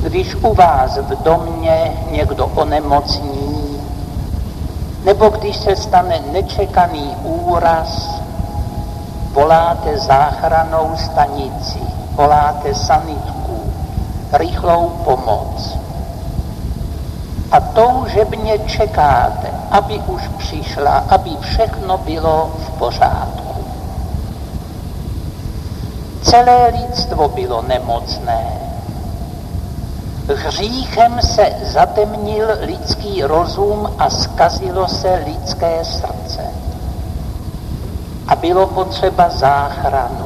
Když u vás v domě někdo onemocní, nebo když se stane nečekaný úraz, voláte záchrannou stanici, voláte sanitku, rychlou pomoc. A toužebně čekáte, aby už přišla, aby všechno bylo v pořádku. Celé lidstvo bylo nemocné. Hříchem se zatemnil lidský rozum a zkazilo se lidské srdce. A bylo potřeba záchranu.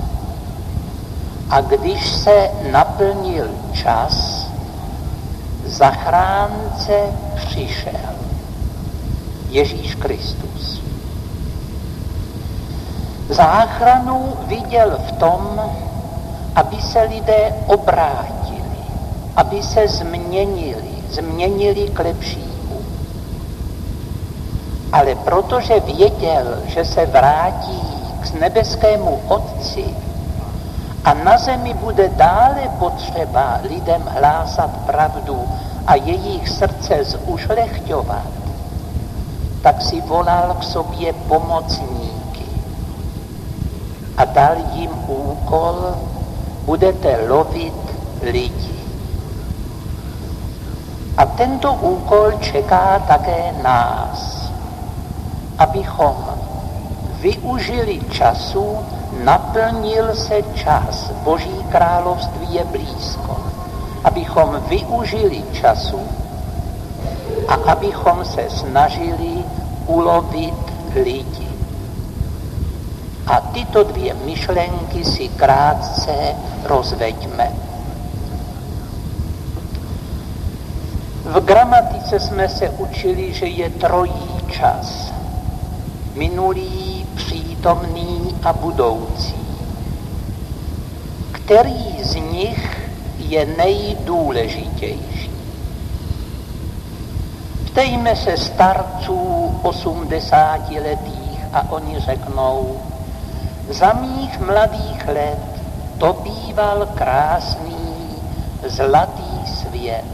A když se naplnil čas, zachránce přišel. Ježíš Kristus. Záchranu viděl v tom, aby se lidé obrátili, aby se změnili k lepšímu. Ale protože věděl, že se vrátí k nebeskému Otci a na zemi bude dále potřeba lidem hlásat pravdu a jejich srdce zušlechťovat, tak si volal k sobě pomocníky a dal jim úkol: budete lovit lidi. A tento úkol čeká také nás, abychom využili času, naplnil se čas, Boží království je blízko. Abychom využili času a abychom se snažili ulovit lidi. A tyto dvě myšlenky si krátce rozveďme. V gramatice jsme se učili, že je trojí čas. Minulý, přítomný a budoucí. Který z nich je nejdůležitější? Ptejme se starců 80letých a oni řeknou: za mých mladých let to býval krásný zlatý svět.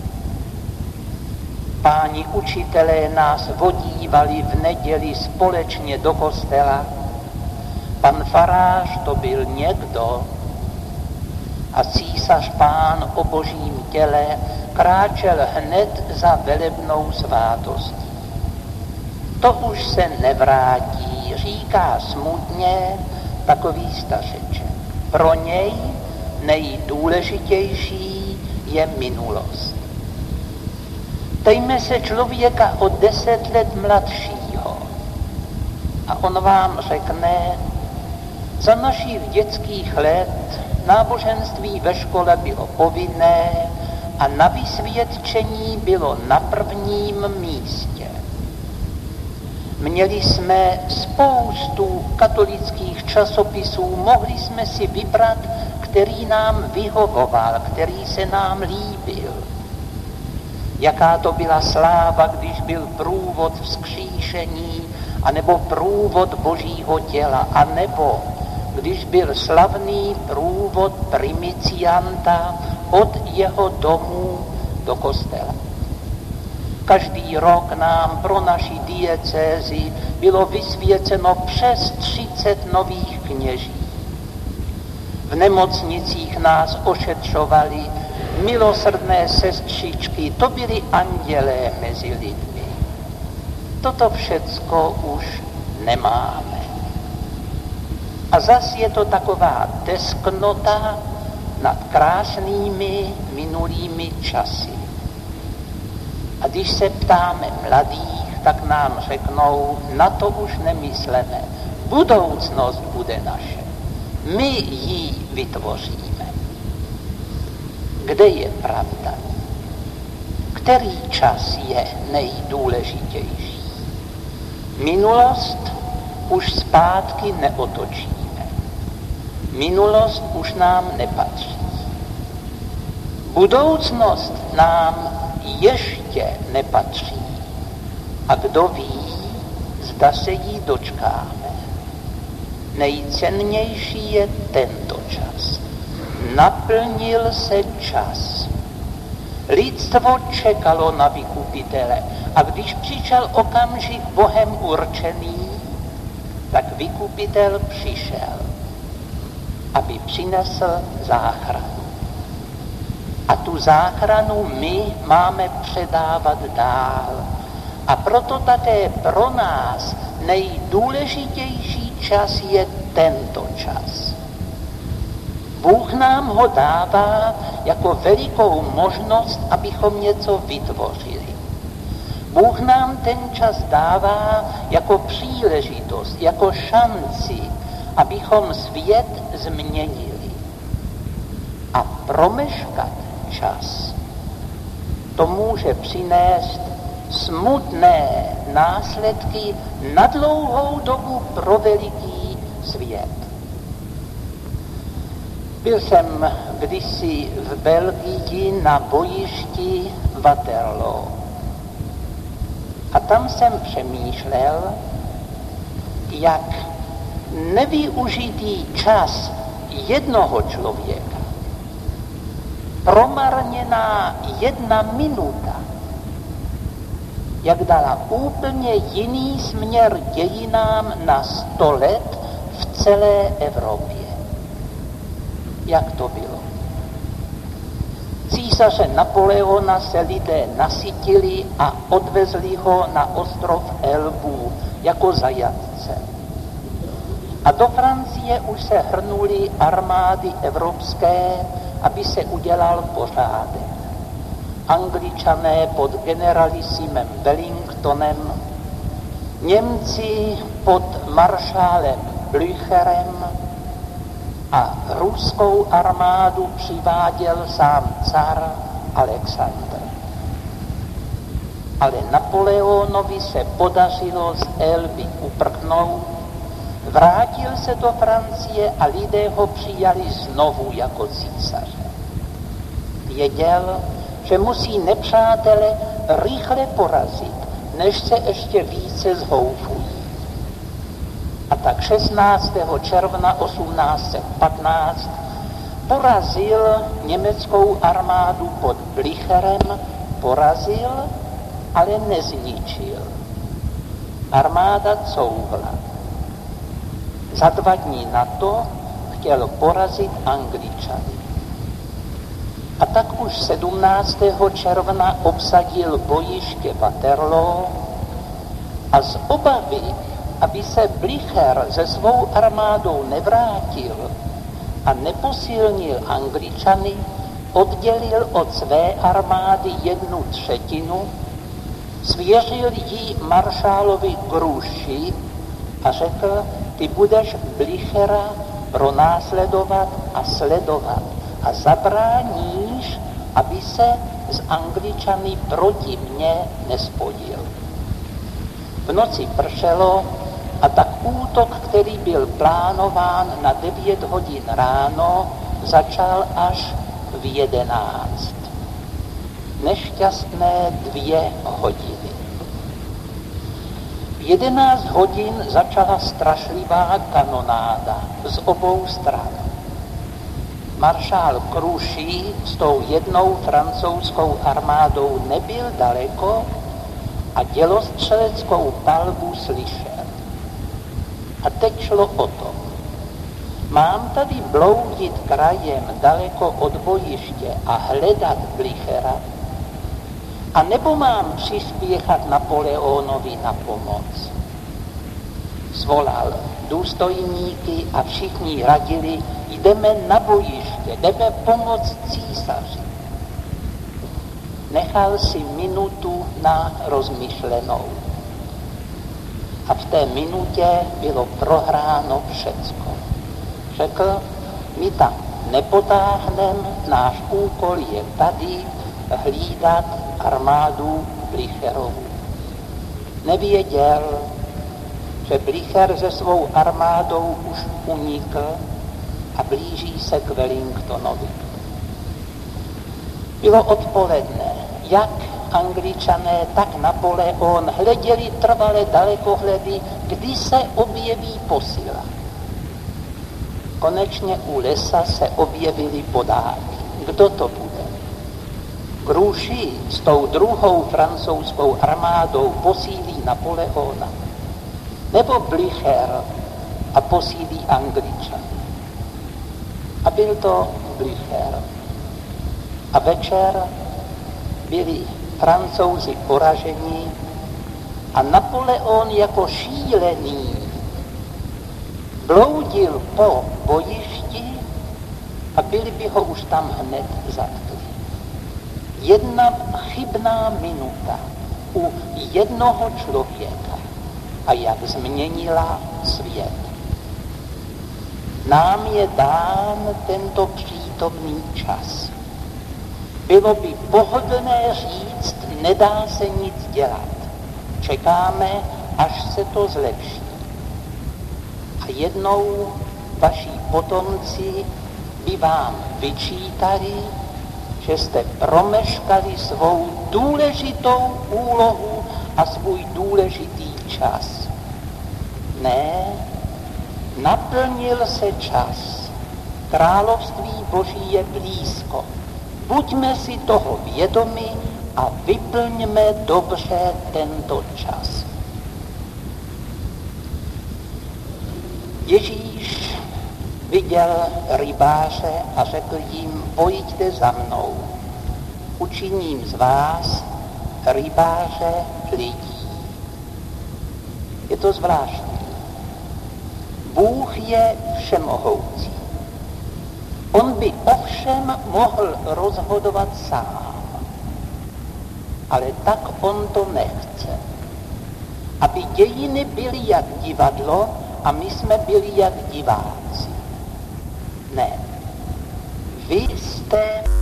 Páni učitelé nás vodívali v neděli společně do kostela. Pan farář to byl někdo a císař Pán o Božím těle kráčel hned za velebnou svátostí. To už se nevrátí, říká smutně takový stařeček. Pro něj nejdůležitější je minulost. Ptejme se člověka o 10 let mladšího a on vám řekne: za našich dětských let náboženství ve škole bylo povinné a na vysvědčení bylo na prvním místě. Měli jsme spoustu katolických časopisů, mohli jsme si vybrat, který nám vyhovoval, který se nám líbil. Jaká to byla sláva, když byl průvod vzkříšení, anebo průvod Božího těla, anebo když byl slavný průvod primicianta od jeho domu do kostela. Každý rok nám pro naši diecézi bylo vysvěceno přes 30 nových kněží. V nemocnicích nás ošetřovali milosrdné sestřičky, to byly andělé mezi lidmi. Toto všecko už nemáme. A zas je to taková tesknota nad krásnými minulými časy. A když se ptáme mladých, tak nám řeknou: na to už nemysleme. Budoucnost bude naše. My ji vytvoříme. Kde je pravda? Který čas je nejdůležitější? Minulost už zpátky neotočíme. Minulost už nám nepatří. Budoucnost nám ještě nepatří. A kdo ví, zda se jí dočkáme. Nejcennější je tento čas. Naplnil se čas. Lidstvo čekalo na vykupitele a když přišel okamžik Bohem určený, tak vykupitel přišel, aby přinesl záchranu. A tu záchranu my máme předávat dál. A proto také pro nás nejdůležitější čas je tento čas. Bůh nám ho dává jako velikou možnost, abychom něco vytvořili. Bůh nám ten čas dává jako příležitost, jako šanci, abychom svět změnili. A promeškat čas, to může přinést smutné následky na dlouhou dobu pro veliký svět. Byl jsem kdysi v Belgii na bojišti Waterloo. A tam jsem přemýšlel, jak nevyužitý čas jednoho člověka, promarněná 1 minuta, jak dala úplně jiný směr dějinám na 100 let v celé Evropě. Jak to bylo? Císaře Napoleona se lidé nasytili a odvezli ho na ostrov Elbu jako zajatce. A do Francie už se hrnuly armády evropské, aby se udělal pořádek. Angličané pod generalissimem Wellingtonem, Němci pod maršálem Blücherem a ruskou armádu přiváděl sám car Alexandr. Ale Napoleonovi se podařilo z Elby uprchnout, vrátil se do Francie a lidé ho přijali znovu jako císaře. Věděl, že musí nepřátele rychle porazit, než se ještě více zhoufují. A tak 16. června 1815 porazil německou armádu pod Blücherem, porazil, ale nezničil. Armáda couvla. Za 2 dní na to chtěl porazit Angličany. A tak už 17. června obsadil bojiště Waterloo a z obavy, aby se Blücher se svou armádou nevrátil a neposilnil Angličany, oddělil od své armády 1/3, svěřil ji maršálovi Grouchy a řekl, ty budeš Blüchera pronásledovat a sledovat a zabráníš, aby se s Angličany proti mně nespojil. V noci pršelo a tak útok, který byl plánován na 9 hodin ráno, začal až v 11. Nešťastné 2 hodiny. V 11 hodin začala strašlivá kanonáda z obou stran. Maršál Grouchy s tou 1 francouzskou armádou nebyl daleko a dělostřeleckou palbu slyšel. A teď šlo o to. Mám tady bloudit krajem daleko od bojiště a hledat Blüchera, a nebo mám přispěchat Napoleonovi na pomoc? Svolal důstojníky a všichni radili, jdeme na bojiště, jdeme pomoct císaři. Nechal si minutu na rozmyšlenou. A v té minutě bylo prohráno všecko. Řekl, my tam nepotáhneme, náš úkol je tady hlídat armádu Blücherovu. Nevěděl, že Blücher se svou armádou už unikl a blíží se k Wellingtonovi. Bylo odpoledne, jak Angličané, tak Napoleon hleděli trvale dalekohledy, kdy se objeví posila. Konečně u lesa se objevily podáky. Kdo to bude? Grouchy s tou druhou francouzskou armádou posílí Napoleona, nebo Blücher a posílí Angličan. A byl to Blücher. A večer byli Francouzi poraženi a Napoleon jako šílený bloudil po bojišti a byli by ho už tam hned zatkli. Jedna chybná minuta u jednoho člověka a jak změnila svět. Nám je dán tento přítomný čas. Bylo by pohodlné říct, nedá se nic dělat. Čekáme, až se to zlepší. A jednou vaši potomci by vám vyčítali, že jste promeškali svou důležitou úlohu a svůj důležitý čas. Ne, naplnil se čas. Království Boží je blízko. Buďme si toho vědomi a vyplňme dobře tento čas. Ježíš viděl rybáře a řekl jim, pojďte za mnou, učiním z vás rybáře lidí. Je to zvláštní. Bůh je všemohoucí. On by ovšem mohl rozhodovat sám, ale tak on to nechce. Aby dějiny byly jak divadlo a my jsme byli jak diváci. Ne. Vy jste